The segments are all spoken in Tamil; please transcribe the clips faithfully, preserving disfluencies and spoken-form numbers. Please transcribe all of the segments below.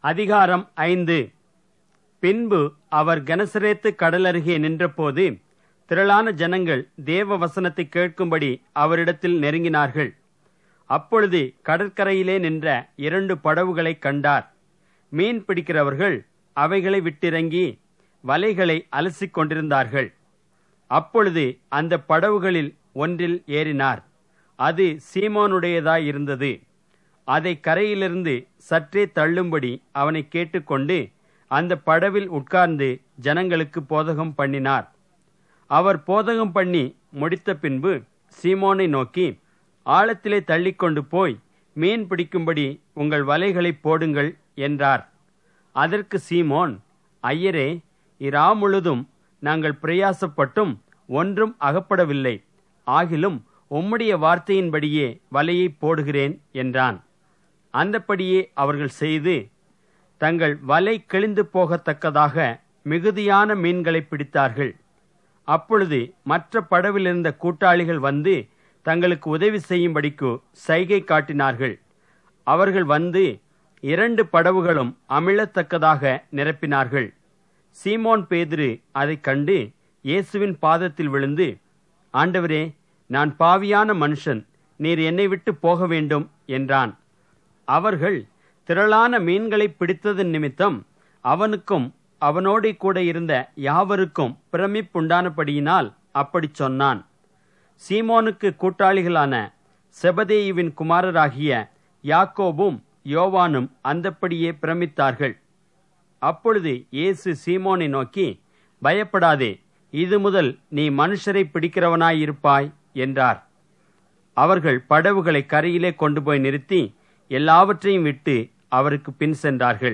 அதிகாரம் ஐந்து. பின்பு அவர் கெனசரேத்து கடலருகே நின்றபோது திரளான ஜனங்கள் தேவ வசனத்தை கேட்கும்படி அவரிடத்தில் நெருங்கினார்கள். அப்பொழுது கடற்கரையிலே நின்ற இரண்டு படவுகளை கண்டார். மீன் பிடிக்கிறவர்கள் அவைகளை விட்டிறங்கி வலைகளை அலசிக் கொண்டிருந்தார்கள். அப்பொழுது அந்த படவுகளில் ஒன்றில் ஏறினார். அது சீமோனுடையதாயிருந்தது. அதை கரையிலிருந்து சற்றே தள்ளும்படி அவனை கேட்டுக்கொண்டு அந்த படவில் உட்கார்ந்து ஜனங்களுக்கு போதகம் பண்ணினார். அவர் போதகம் பண்ணி முடித்த பின்பு சீமோனை நோக்கி, ஆழத்திலே தள்ளிக்கொண்டு போய் மீன் பிடிக்கும்படி உங்கள் வலைகளை போடுங்கள் என்றார். அதற்கு சீமோன், ஐயரே, இரா முழுதும் நாங்கள் பிரயாசப்பட்டும் ஒன்றும் அகப்படவில்லை. ஆகிலும் உம்முடைய வார்த்தையின்படியே வலையை போடுகிறேன் என்றான். அந்தப்படியே அவர்கள் செய்து தங்கள் வலை கிழிந்து போகத்தக்கதாக மிகுதியான மீன்களை பிடித்தார்கள். அப்பொழுது மற்ற படவிலிருந்த கூட்டாளிகள் வந்து தங்களுக்கு உதவி செய்யும்படிக்கு சைகை காட்டினார்கள். அவர்கள் வந்து இரண்டு படவுகளும் அமிழத்தக்கதாக நிரப்பினார்கள். சீமோன் பேதுரு அதைக் கண்டு இயேசுவின் பாதத்தில் விழுந்து, ஆண்டவரே, நான் பாவியான மனுஷன், நீர் என்னை விட்டு போக வேண்டும் என்றான். அவர்கள் திரளான மீன்களை பிடித்ததன் நிமித்தம் அவனுக்கும் அவனோடு கூட இருந்த யாவருக்கும் பிரமிப்புண்டானபடியினால் அப்படி சொன்னான். சீமோனுக்கு கூட்டாளிகளான செபதேயுவின் குமாரராகிய யாக்கோபும் யோவானும் அந்தப்படியே பிரமித்தார்கள். அப்பொழுது இயேசு சீமோனை நோக்கி, பயப்படாதே, இது முதல் நீ மனுஷரை பிடிக்கிறவனாயிருப்பாய் என்றார். அவர்கள் படவுகளை கரையிலே கொண்டு போய் நிறுத்தி எல்லாவற்றையும் விட்டு அவருக்கு பின் சென்றார்கள்.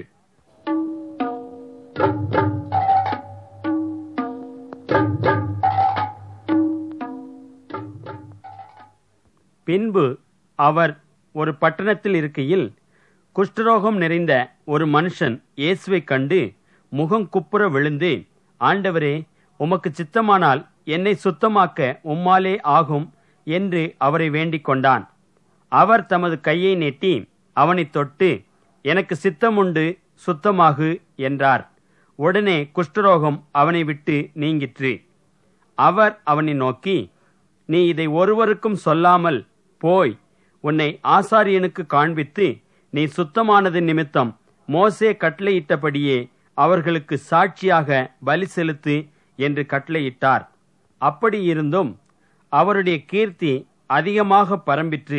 பின்பு அவர் ஒரு பட்டணத்தில் இருக்கையில் குஷ்டரோகம் நிறைந்த ஒரு மனுஷன் இயேசுவை கண்டு முகம் குப்புற விழுந்து, ஆண்டவரே, உமக்கு சித்தமானால் என்னை சுத்தமாக்க உம்மாலே ஆகும் என்று அவரை வேண்டிக் கொண்டான். அவர் தமது கையை நீட்டி அவனை தொட்டு, எனக்கு சித்தமுண்டு, சுத்தமாகு என்றார். உடனே குஷ்டரோகம் அவனை விட்டு நீங்கிற்று. அவர் அவனை நோக்கி, நீ இதை ஒருவருக்கும் சொல்லாமல் போய் உன்னை ஆசாரியனுக்கு காண்பித்து நீ சுத்தமானது நிமித்தம் மோசே கட்டளையிட்டபடியே அவர்களுக்கு சாட்சியாக பலி செலுத்து என்று கட்டளையிட்டார். அப்படியிருந்தும் அவருடைய கீர்த்தி அதிகமாக பரம்பிற்று.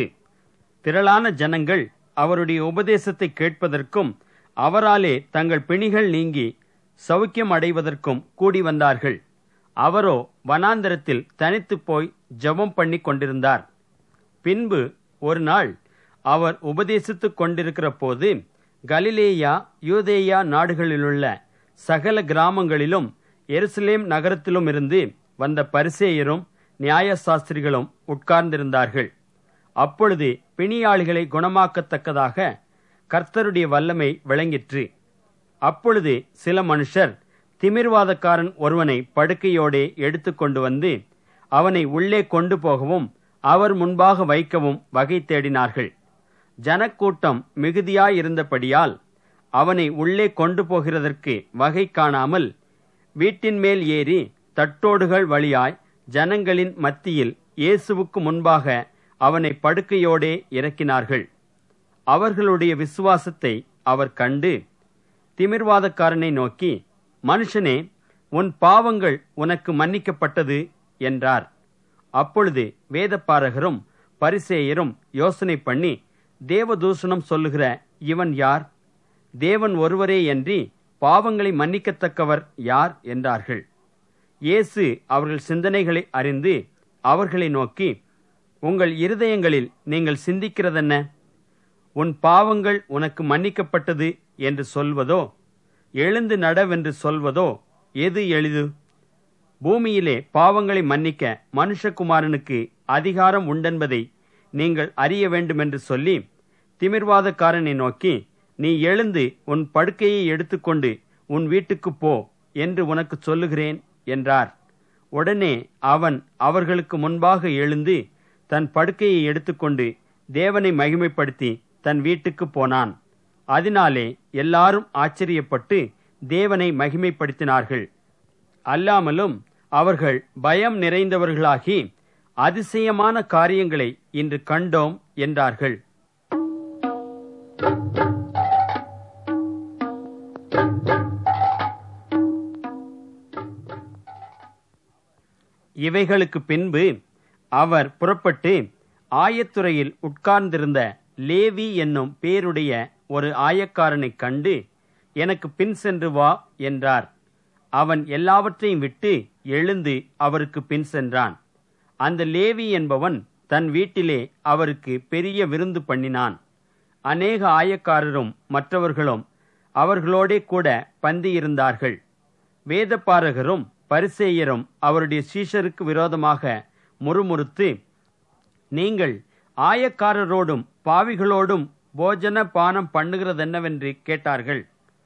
திரளான ஜனங்கள் அவருடைய உபதேசத்தை கேட்பதற்கும் அவராலே தங்கள் பிணிகள் நீங்கி சௌக்கியம் அடைவதற்கும் கூடி வந்தார்கள். அவரோ வனாந்தரத்தில் தனித்து போய் ஜெபம் பண்ணி கொண்டிருந்தார். பின்பு ஒரு நாள் அவர் உபதேசித்துக் கொண்டிருக்கிற போது கலிலேயா யூதேயா நாடுகளிலுள்ள சகல கிராமங்களிலும் எருசலேம் நகரத்திலும் இருந்து வந்த பரிசேயரும் நியாயசாஸ்திரிகளும் உட்கார்ந்திருந்தார்கள். அப்பொழுது பிணியாளிகளை குணமாக்கத்தக்கதாக கர்த்தருடைய வல்லமை விளங்கிற்று. அப்பொழுது சில மனுஷர் திமிர்வாதக்காரன் ஒருவனை படுக்கையோடே எடுத்துக்கொண்டு வந்து அவனை உள்ளே கொண்டு போகவும் அவர் முன்பாக வைக்கவும் வகை தேடினார்கள். ஜனக்கூட்டம் மிகுதியாயிருந்தபடியால் அவனை உள்ளே கொண்டு போகிறதற்கு வகை காணாமல் வீட்டின் மேல் ஏறி தட்டோடுகள் வழியாய் ஜனங்களின் மத்தியில் இயேசுவுக்கு முன்பாக அவனை படுக்கையோடே இறக்கினார்கள். அவர்களுடைய விசுவாசத்தை அவர் கண்டு திமிர்வாதக்காரனை நோக்கி, மனுஷனே, உன் பாவங்கள் உனக்கு மன்னிக்கப்பட்டது என்றார். அப்பொழுது வேதபாரகரும் பரிசேயரும் யோசனை பண்ணி, தேவதூஷணம் சொல்லுகிற இவன் யார்? தேவன் ஒருவரேயன்றி பாவங்களை மன்னிக்கத்தக்கவர் யார் என்றார்கள். இயேசு அவர்கள் சிந்தனைகளை அறிந்து அவர்களை நோக்கி, உங்கள் இருதயங்களில் நீங்கள் சிந்திக்கிறதென்ன? உன் பாவங்கள் உனக்கு மன்னிக்கப்பட்டது என்று சொல்வதோ, எழுந்து நடவென்று சொல்வதோ எது எளிது? பூமியிலே பாவங்களை மன்னிக்க மனுஷகுமாரனுக்கு அதிகாரம் உண்டென்பதை நீங்கள் அறிய வேண்டுமென்று சொல்லி திமிர்வாதக்காரனை நோக்கி, நீ எழுந்து உன் படுக்கையை எடுத்துக்கொண்டு உன் வீட்டுக்குப் போ என்று உனக்கு சொல்லுகிறேன் என்றார். உடனே அவன் அவர்களுக்கு முன்பாக எழுந்து தன் படுக்கையை எடுத்துக்கொண்டு தேவனை மகிமைப்படுத்தி தன் வீட்டுக்கு போனான். அதனாலே எல்லாரும் ஆச்சரியப்பட்டு தேவனை மகிமைப்படுத்தினார்கள். அல்லாமலும் அவர்கள் பயம் நிறைந்தவர்களாகி, அதிசயமான காரியங்களை இன்று கண்டோம் என்றார்கள். இவைகளுக்கு பின்பு அவர் புறப்பட்டு ஆயத்துறையில் உட்கார்ந்திருந்த லேவி என்னும் பேருடைய ஒரு ஆயக்காரனை கண்டு, எனக்கு பின் சென்று வா என்றார். அவன் எல்லாவற்றையும் விட்டு எழுந்து அவருக்கு பின் சென்றான். அந்த லேவி என்பவன் தன் வீட்டிலே அவருக்கு பெரிய விருந்து பண்ணினான். அநேக ஆயக்காரரும் மற்றவர்களும் அவர்களோடே கூட பந்தியிருந்தார்கள். வேதபாரகரும் பரிசேயரும் அவருடைய சீஷருக்கு விரோதமாக முறுமுறுத்து, நீங்கள் ஆயக்காரரோடும் பாவிகளோடும் போஜன பானம் பண்ணுகிறதென்னவென்று கேட்டார்கள்.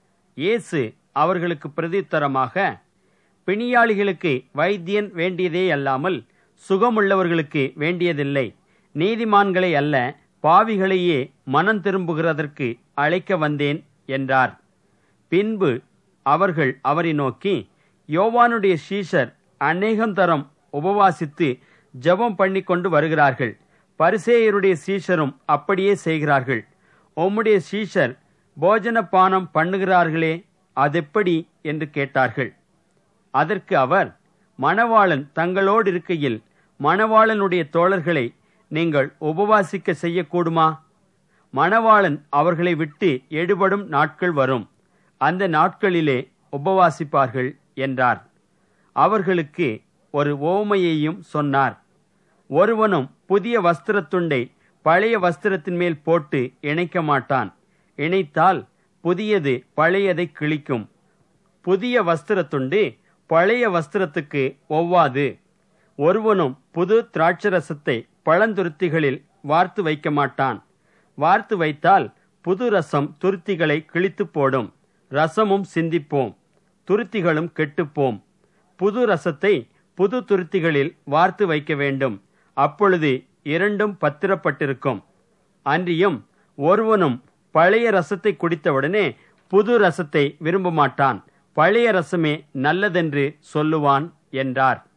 இயேசு அவர்களுக்கு பிரதியுத்தரமாக, பிணியாளிகளுக்கு வைத்தியன் வேண்டியதே அல்லாமல் சுகமுள்ளவர்களுக்கு வேண்டியதில்லை. நீதிமான்களை அல்ல, பாவிகளையே மனம் திரும்புகிறதற்கு அழைக்க வந்தேன் என்றார். பின்பு அவர்கள் அவரை நோக்கி, யோவானுடைய சீஷர் அநேகம் தரம் உபவாசித்து ஜெபம் பண்ணி கொண்டு வருகிறார்கள். பரிசேயருடைய சீஷரும் அப்படியே செய்கிறார்கள். உம்முடைய சீஷர் போஜன பானம் பண்ணுகிறார்களே, அதெப்படி என்று கேட்டார்கள். அதற்கு அவர், மணவாளன் தங்களோடு இருக்கையில் மணவாளனுடைய தோழர்களை நீங்கள் உபவாசிக்க செய்யக்கூடுமா? மணவாளன் அவர்களை விட்டு எடுபடும் நாட்கள் வரும், அந்த நாட்களிலே உபவாசிப்பார்கள் என்றார். அவர்களுக்கு ஒரு ஓமையையும் சொன்னார். ஒருவனும் புதிய வஸ்திரத்துண்டை பழைய வஸ்திரத்தின் மேல் போட்டு இணைக்க மாட்டான். இணைத்தால் புதியது பழையதை கிழிக்கும். புதிய வஸ்திரத்துண்டு பழைய வஸ்திரத்துக்கு ஒவ்வாது. ஒருவனும் புது திராட்சரசத்தை பழந்துருத்திகளில் வார்த்து வைக்க மாட்டான். வார்த்து வைத்தால் புது ரசம் துருத்திகளை கிழித்து போடும். ரசமும் சிந்திப்போம், துருத்திகளும் கெட்டுப்போம். புது ரசத்தை புது துருத்திகளில் வார்த்து வைக்க வேண்டும். அப்பொழுது இரண்டும் பத்திரப்பட்டிருக்கும். அன்றியும் ஒருவனும் பழைய ரசத்தை குடித்தவுடனே புது ரசத்தை விரும்ப மாட்டான். பழைய ரசமே நல்லதென்று சொல்லுவான் என்றார்.